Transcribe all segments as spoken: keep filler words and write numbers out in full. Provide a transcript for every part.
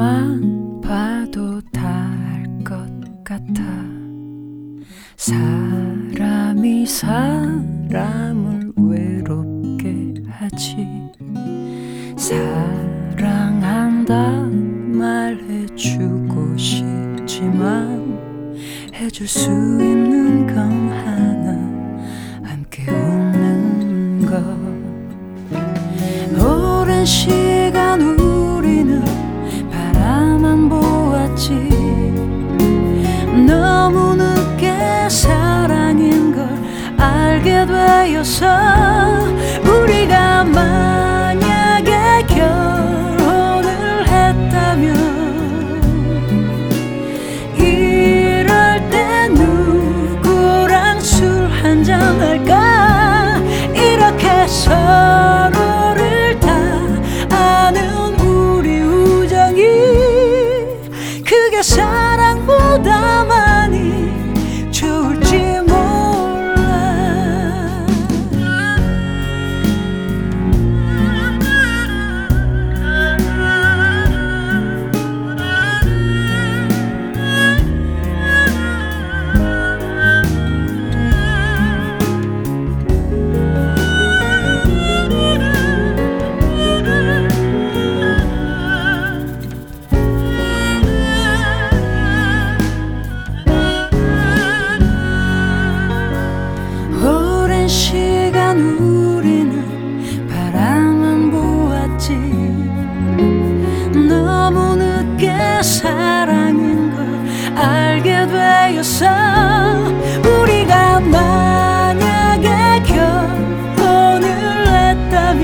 너만 봐도 다 알 것 같아. 사람이 사람을 외롭게 하지. 사랑한다 말해주고 싶지만 해줄 수 있는 건 하나, 함께 웃는 것. 오랜 시간 우리는 바라만 보았지. 너무 늦게 사랑인 걸 알게 되어서 우리가 만약에 결혼을 했다면 이럴 때 누구랑 술 한잔 할까. 이렇게 서로를 다 아는 우리 우정이 그게 사랑보다 많이 좋을지 몰라. 오랜 시간 우리는 바라만 보았지. 너무 늦게 사랑인 걸 알게 되어서 우리가 만약에 결혼을 했다면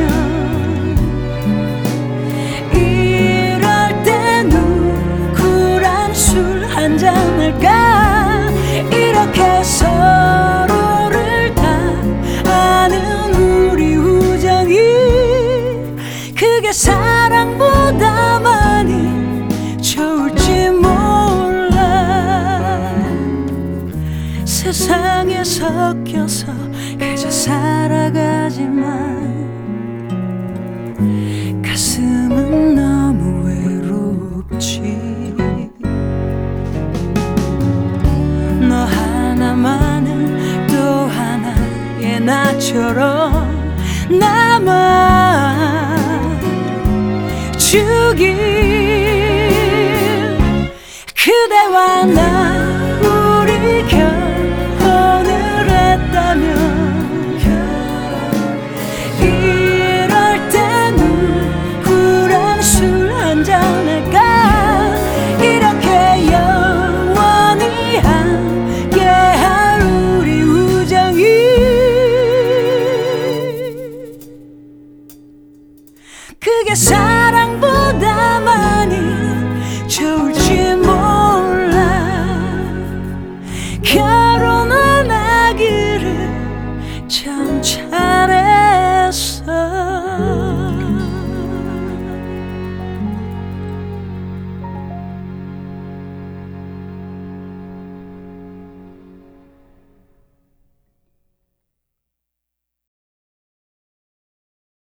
이럴 때 누구랑 술 한잔 할까. 이렇게 서로를 다 아는 우리 우정이 그게 사랑보다 많이 좋을지 몰라. 세상에 섞여서 그저 살아가지만 가슴은 너무 외롭지. 너 하나만은 또 하나의 나처럼 남아주길. 그대와 나